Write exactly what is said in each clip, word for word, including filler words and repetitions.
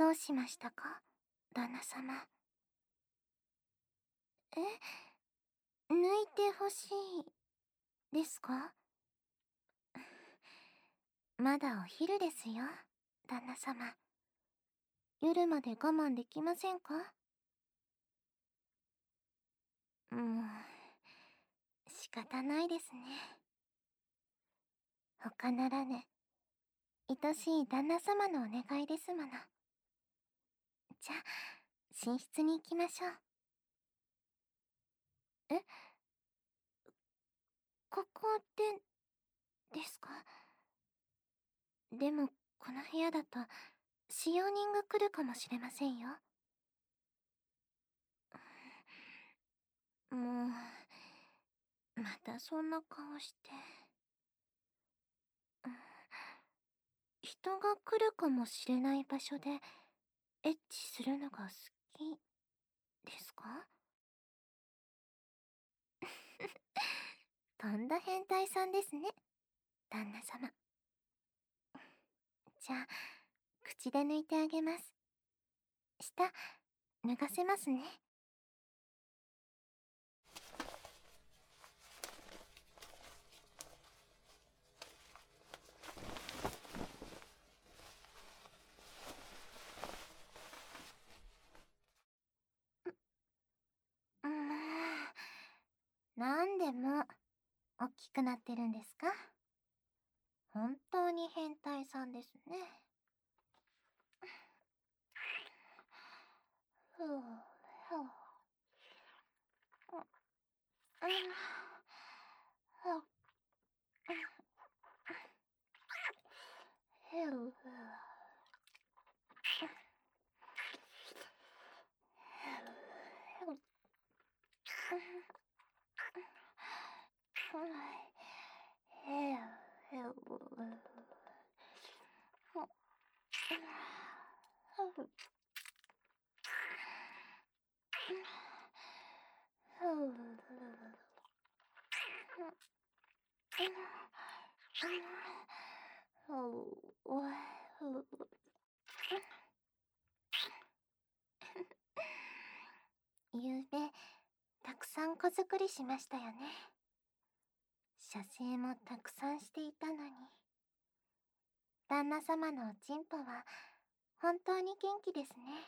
どうしましたか、旦那様。え、抜いてほしいですか？まだお昼ですよ、旦那様。夜まで我慢できませんか？もう、仕方ないですね。他ならぬ、愛しい旦那様のお願いですもの。じゃあ、寝室に行きましょう。え、ここで、ですか？でも、この部屋だと、使用人が来るかもしれませんよ。もう、またそんな顔して。うん、人が来るかもしれない場所で、エッチするのが好き、ですか？とんだ変態さんですね、旦那様。じゃあ、口で抜いてあげます。下、脱がせますね。もう、なんでも、大きくなってるんですか？本当に変態さんですね。ふう、ふう。うん、ふう、ふう、ふう。ゆうべ、たくさん子作りしましたよね。射精もたくさんしていたのに。旦那様のおちんぽは、本当に元気ですね。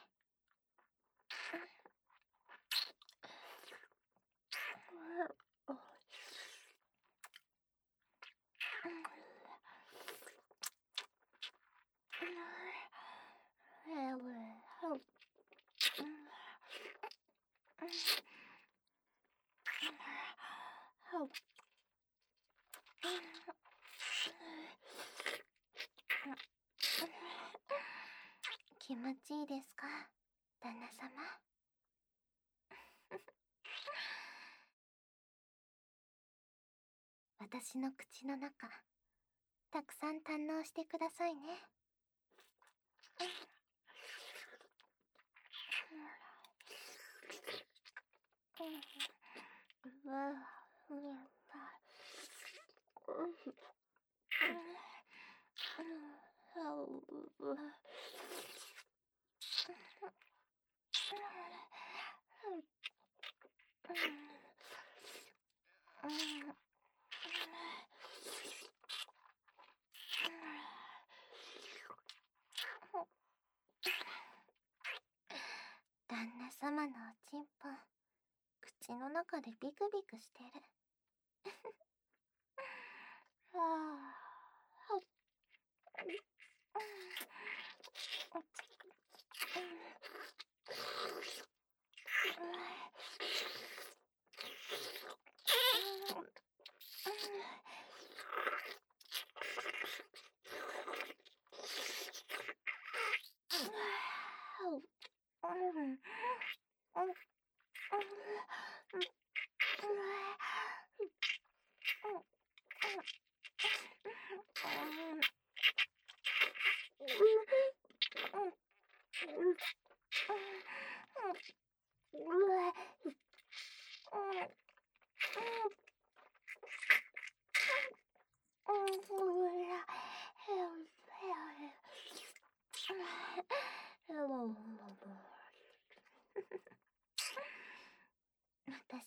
気持ちいいですか、旦那様。私の口の中、たくさん堪能してくださいね。旦那様のおちんぽ、口の中でビクビクしてる。はあ、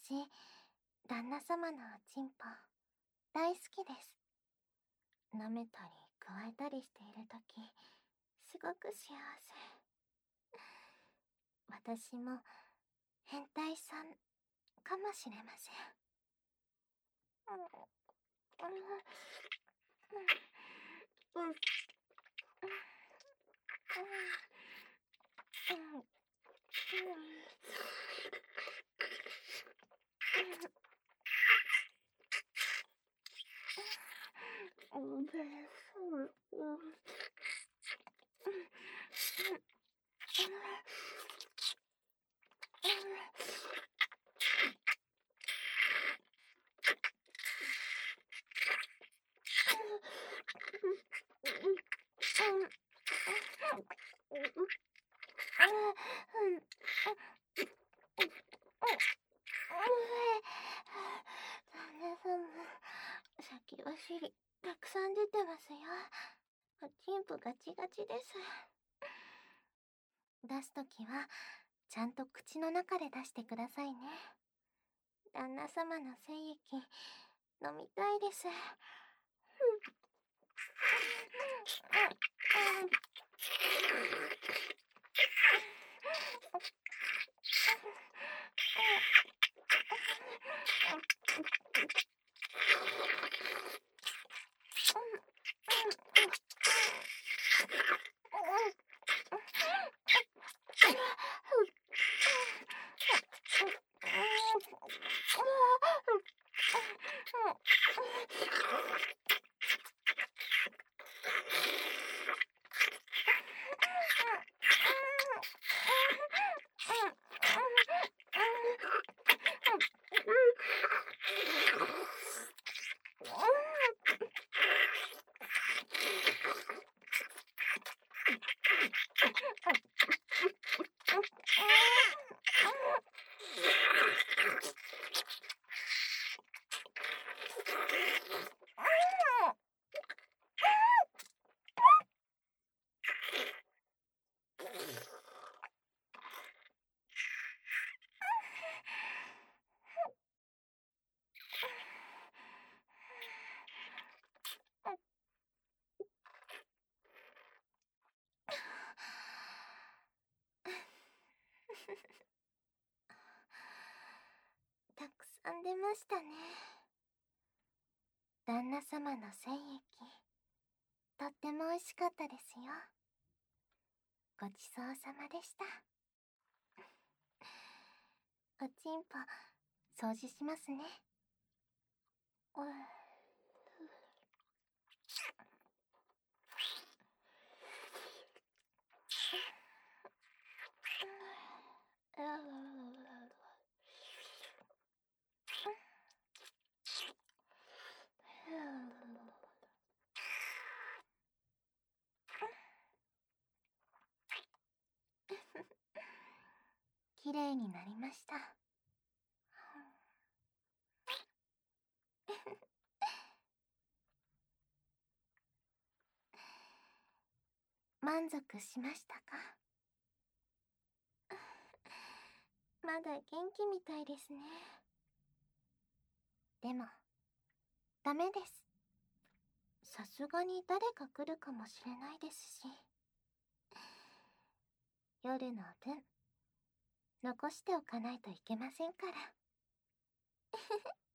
私、旦那様のおちんぽ、大好きです。舐めたり、加えたりしているとき、すごく幸せ。私も、変態さん、かもしれません。旦那様、先走り、たくさん出てますよ。おちんぽガチガチです。出すときは、ちゃんと口の中で出してくださいね。旦那様の精液、飲みたいです。たくさん出ましたね。旦那様の精液、とっても美味しかったですよ。ごちそうさまでした。おちんぽ、掃除しますね。うきれいになりました。満足しましたか？まだ元気みたいですね。でも、ダメです。さすがに誰か来るかもしれないですし。夜の分、残しておかないといけませんから。